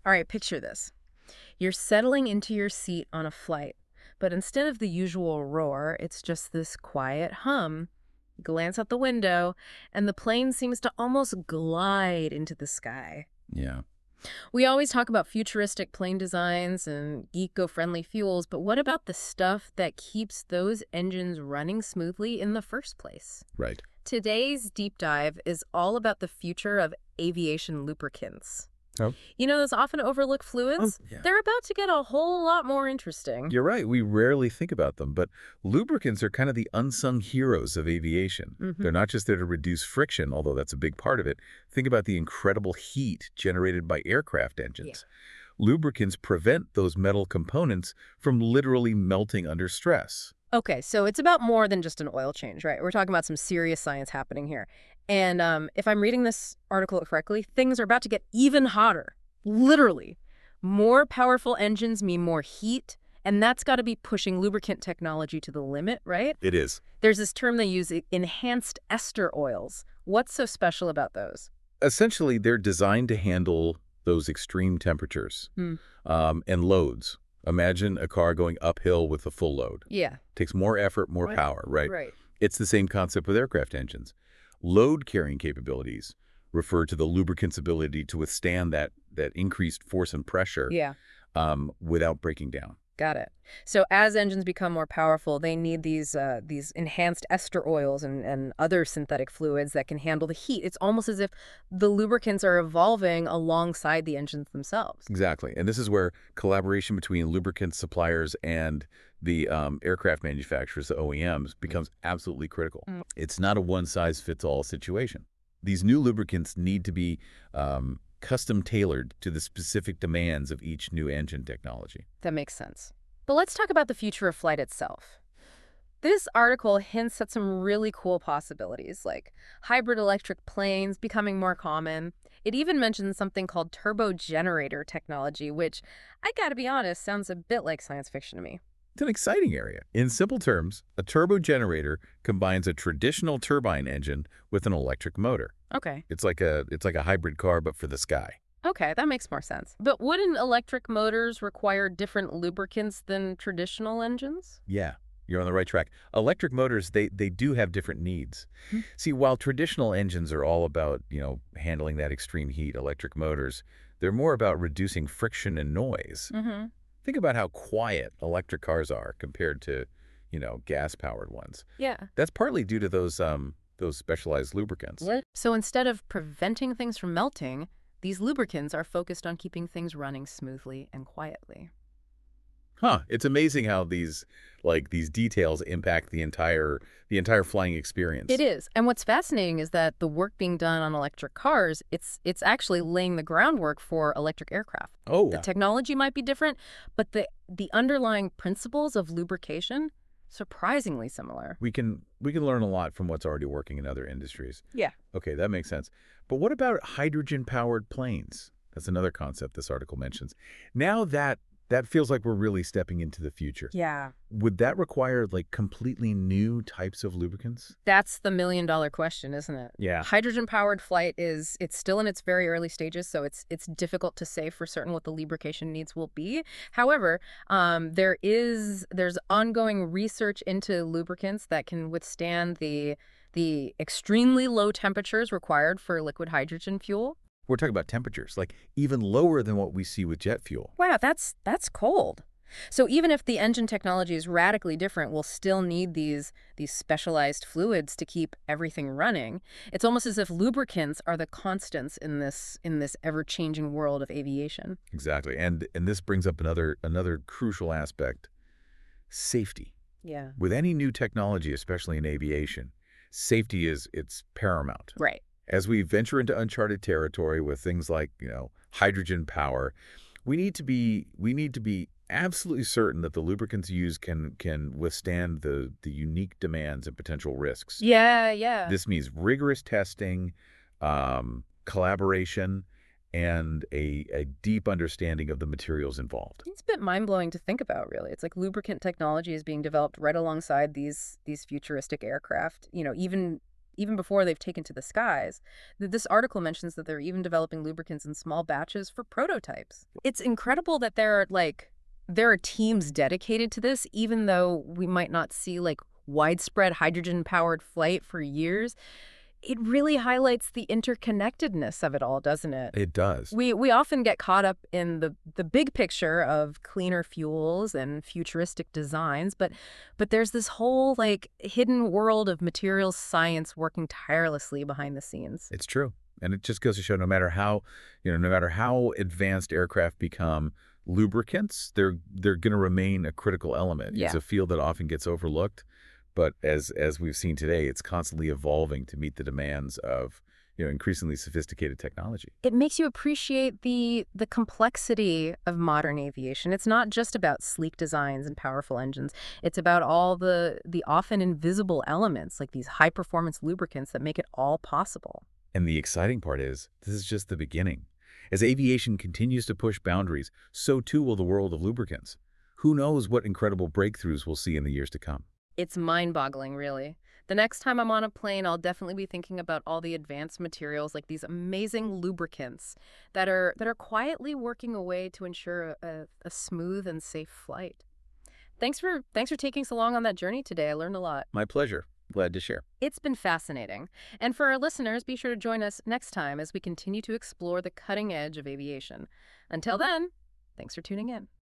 All right, picture this. You're settling into your seat on a flight, but instead of the usual roar, it's just this quiet hum. You glance out the window, and the plane seems to almost glide into the sky. Yeah. We always talk about futuristic plane designs and eco-friendly fuels, but what about the stuff that keeps those engines running smoothly in the first place? Right. Today's deep dive is all about the future of aviation lubricants. Oh, You know those often overlooked fluids? yeah. They're about to get a whole lot more interesting. You're right. We rarely think about them, but lubricants are kind of the unsung heroes of aviation. They're Hmm. not just there to reduce friction, although that's a big part of it. Think about the incredible heat generated by aircraft Yeah. engines. Lubricants prevent those metal components from literally melting under stress. Okay, so it's about more than just an oil change, right? We're talking about some serious science happening here. And if I'm reading this article correctly, things are about to get even hotter. Literally. More powerful engines mean more heat, and that's got to be pushing lubricant technology to the limit, right? It is. There's this term they use, enhanced ester oils. What's so special about those? Essentially, they're designed to handle those extreme temperatures Hmm. and loads. Imagine a car going uphill with a full load. Yeah. Takes more effort, more Right. power, right? Right. It's the same concept with aircraft engines. Load-carrying capabilities refer to the lubricant's ability to withstand that increased force and pressure Yeah. without breaking down. Got it. So as engines become more powerful, they need these enhanced ester oils and other synthetic fluids that can handle the heat. It's almost as if the lubricants are evolving alongside the engines themselves. Exactly. And this is where collaboration between lubricant suppliers and the aircraft manufacturers, the OEMs, becomes absolutely critical. Mm. It's not a one-size-fits-all situation. These new lubricants need to be custom-tailored to the specific demands of each new engine technology. That makes sense. But let's talk about the future of flight itself. This article hints at some really cool possibilities, like hybrid electric planes becoming more common. It even mentions something called turbogenerator technology, which, I gotta be honest, sounds a bit like science fiction to me. It's an exciting area. In simple terms, a turbogenerator combines a traditional turbine engine with an electric motor. Okay. It's like a hybrid car, but for the sky. Okay, that makes more sense. But wouldn't electric motors require different lubricants than traditional engines? Yeah, you're on the right track. Electric motors, they do have different needs. Hmm. See, while traditional engines are all about, handling that extreme heat, electric motors, they're more about reducing friction and noise. Mm-hmm. Think about how quiet electric cars are compared to, gas-powered ones. Yeah. That's partly due to those specialized lubricants. What? So instead of preventing things from melting, these lubricants are focused on keeping things running smoothly and quietly. Huh, it's amazing how these details impact the entire flying experience. It is. And what's fascinating is that the work being done on electric cars, it's actually laying the groundwork for electric aircraft. Oh, The yeah. technology might be different, but the underlying principles of lubrication, surprisingly similar. We can learn a lot from what's already working in other industries. Yeah. Okay, that makes sense. But what about hydrogen-powered planes? That's another concept this article mentions. Now that feels like we're really stepping into the future. Yeah. Would that require completely new types of lubricants? That's the million-dollar question, isn't it? Yeah. Hydrogen-powered flight it's still in its very early stages, so it's difficult to say for certain what the lubrication needs will be. However, there's ongoing research into lubricants that can withstand the extremely low temperatures required for liquid hydrogen fuel. We're talking about temperatures, even lower than what we see with jet fuel. Wow, that's cold. So even if the engine technology is radically different, we'll still need these specialized fluids to keep everything running. It's almost as if lubricants are the constants in this ever-changing world of aviation. Exactly. And this brings up another crucial aspect, safety. Yeah. With any new technology, especially in aviation, safety it's paramount. Right. As we venture into uncharted territory with things like, hydrogen power, we need to be absolutely certain that the lubricants used can withstand the unique demands and potential risks. Yeah, yeah. This means rigorous testing, collaboration, and a deep understanding of the materials involved. It's a bit mind-blowing to think about, really. It's like lubricant technology is being developed right alongside these futuristic aircraft, even even before they've taken to the skies. This article mentions that they're even developing lubricants in small batches for prototypes. It's incredible that there are teams dedicated to this, even though we might not see like widespread hydrogen-powered flight for years. It really highlights the interconnectedness of it all, doesn't it? It does. We often get caught up in the big picture of cleaner fuels and futuristic designs, but there's this whole like hidden world of materials science working tirelessly behind the scenes. It's true. And it just goes to show no matter how advanced aircraft become, lubricants, they're going to remain a critical element. Yeah. It's a field that often gets overlooked, but as we've seen today, it's constantly evolving to meet the demands of, increasingly sophisticated technology. It makes you appreciate the complexity of modern aviation. It's not just about sleek designs and powerful engines. It's about all the often invisible elements, like these high-performance lubricants that make it all possible. And the exciting part is, this is just the beginning. As aviation continues to push boundaries, so too will the world of lubricants. Who knows what incredible breakthroughs we'll see in the years to come. It's mind-boggling, really. The next time I'm on a plane, I'll definitely be thinking about all the advanced materials like these amazing lubricants that are quietly working away to ensure a smooth and safe flight. Thanks for taking so long on that journey today. I learned a lot. My pleasure. Glad to share. It's been fascinating. And for our listeners, be sure to join us next time as we continue to explore the cutting edge of aviation. Until then, thanks for tuning in.